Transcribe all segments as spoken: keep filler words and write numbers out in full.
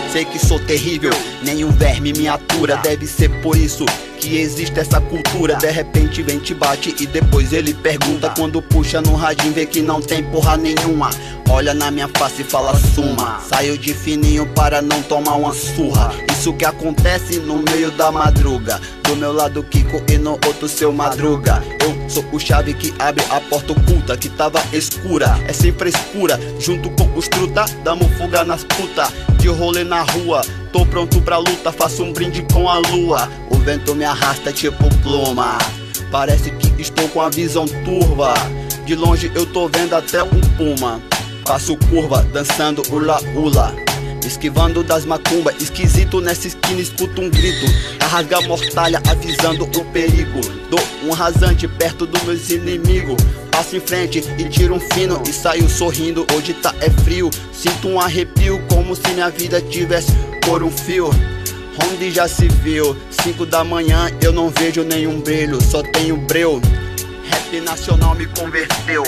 sei que sou terrível, nenhum verme me atura. Deve ser por isso que existe essa cultura. De repente vem, te bate e depois ele pergunta. Quando puxa no radinho vê que não tem porra nenhuma. Olha na minha face e fala suma. Saiu de fininho para não tomar uma surra. Isso que acontece no meio da madruga. Do meu lado Kiko e no outro seu Madruga. Eu sou o chave que abre a porta oculta que tava escura. É sem frescura, junto com os truta, damos fuga nas puta. De rolê na rua, tô pronto pra luta. Faço um brinde com a lua. O vento me arrasta tipo pluma. Parece que estou com a visão turva. De longe eu tô vendo até um puma. Faço curva, dançando ula ula, esquivando das macumba. Esquisito nessa esquina, escuto um grito. A rasga mortalha avisando o perigo. Dou um rasante perto dos meus inimigos. Passo em frente e tiro um fino e saio sorrindo. Hoje tá é frio, sinto um arrepio, como se minha vida tivesse por um fio. Onde já se viu, cinco da manhã eu não vejo nenhum brilho, só tenho breu. Rap nacional me converteu.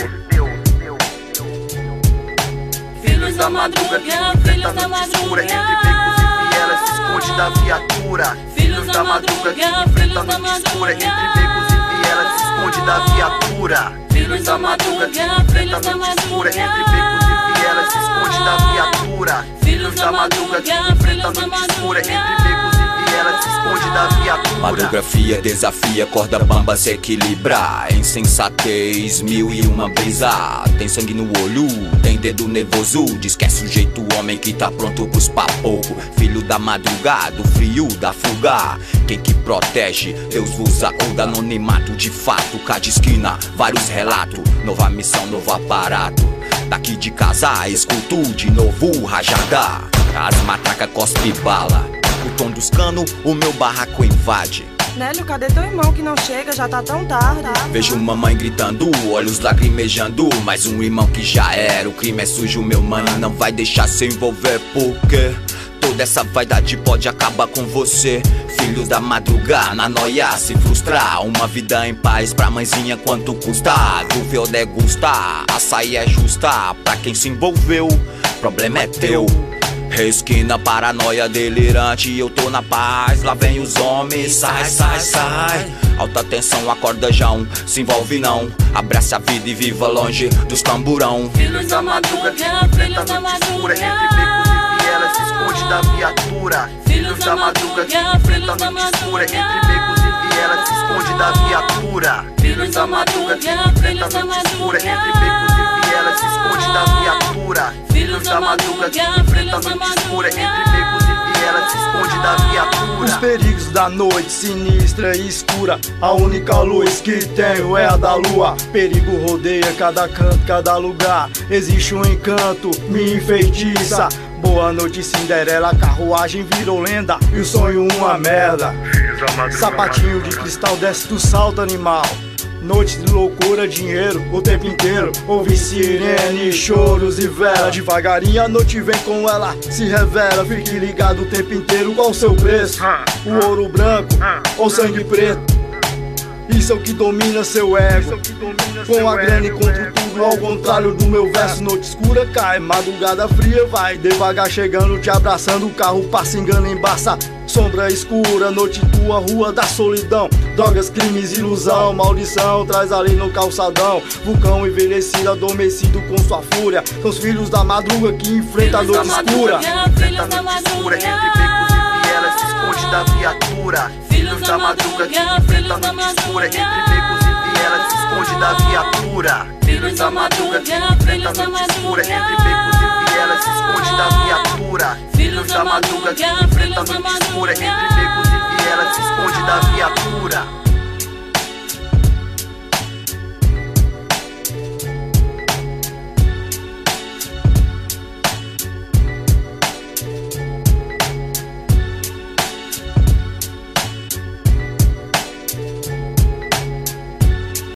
Filhos da madruga que enfrenta a noite escura. Entre becos e vielas se esconde da viatura. Filhos da madruga que enfrenta a noite escura. Entre becos e vielas se esconde da viatura. Filhos da madruga que enfrenta a noite escura. Entre becos e vielas se esconde da viatura. Filhos da madruga que enfrenta a noite escura. Entre becos e vielas se esconde da viatura. Madrugafia desafia, corda bamba se equilibra. Insensatez, mil e uma brisa. Tem sangue no olho, tem dedo nervoso. Diz que é sujeito homem que tá pronto pros papoco. Filho da madrugada, frio da fuga. Quem que protege, Deus usa ou da anonimato. De fato, cada esquina, vários relatos. Nova missão, novo aparato. Daqui de casa, escuto de novo rajada. As matracas cospe bala. O tom dos canos, o meu barraco invade. Nélio, cadê teu irmão que não chega? Já tá tão tarde. Vejo mamãe gritando, olhos lacrimejando. Mais um irmão que já era, o crime é sujo, meu mano não vai deixar se envolver. Porque toda essa vaidade pode acabar com você. Filhos da madrugada, na noia se frustrar. Uma vida em paz pra mãezinha quanto custa? Do ver ou degustar, açaí é justa. Pra quem se envolveu, problema é teu. Esquina, paranoia delirante, eu tô na paz, lá vem os homens, sai, sai, sai. Alta tensão, acorda já um, se envolve não. Abraça a vida e viva longe dos camburão. Filhos da madruga que enfrenta a noite escura. Entre becos e vielas se esconde da viatura. Filhos da madruga que enfrenta a noite escura. Entre becos e vielas se esconde da viatura. Filhos da madruga que enfrenta a noite escura. Entre becos e vielas se esconde da viatura. Filhos da madruga que enfrenta a noite escura. Entre becos e vielas se esconde da viatura. Os perigos da noite sinistra e escura. A única luz que tenho é a da lua. Perigo rodeia cada canto, cada lugar. Existe um encanto, me enfeitiça. Boa noite Cinderela, a carruagem virou lenda e o sonho uma merda. Sapatinho de cristal desce do salto animal. Noite de loucura, dinheiro o tempo inteiro. Ouvi sirene, choros e vela. Devagarinho a noite vem com ela, se revela. Fique ligado o tempo inteiro, qual o seu preço? O ouro branco ou sangue preto? Isso é o que domina seu ego. Com a grana e contra tudo, ao contrário do meu verso. Noite escura cai, madrugada fria vai devagar chegando, te abraçando. O carro passa, engana, embaça. Sombra escura, noite tua, rua da solidão. Drogas, crimes, ilusão, maldição traz ali no calçadão. Vulcão envelhecido, adormecido com sua fúria. São os filhos da madruga que enfrenta a noite escura. Enfrenta a noite escura, entre becos e vielas se esconde da viatura. Filhos da madruga que enfrenta a noite escura. Entre becos e vielas se esconde da viatura. Filhos da madruga que enfrenta a noite escura. Entre becos e vielas se esconde da viatura. Filhos da madruga que enfrenta a noite escura. Entre becos e vielas se esconde da viatura.